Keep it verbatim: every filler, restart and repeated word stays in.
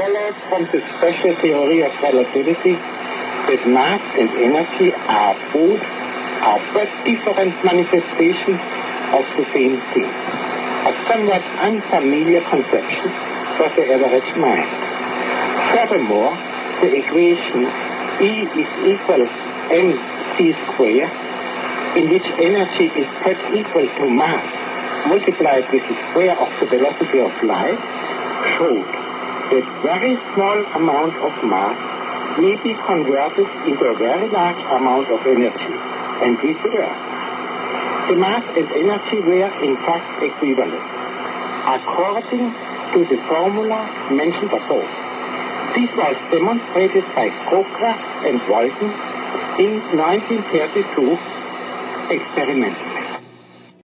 followed from the special theory of relativity that mass and energy are both are but different manifestations of the same thing, a somewhat unfamiliar conception for the average mind. Furthermore, the equation E is equal mc squared, in which energy is put equal to mass multiplied with the square of the velocity of light, showed that very small amount of mass may be converted into a very large amount of energy, and vice versa. The mass and energy were in fact equivalent, according to the formula mentioned above. This was demonstrated by Crocraft and Walton in nineteen thirty-two experimentally.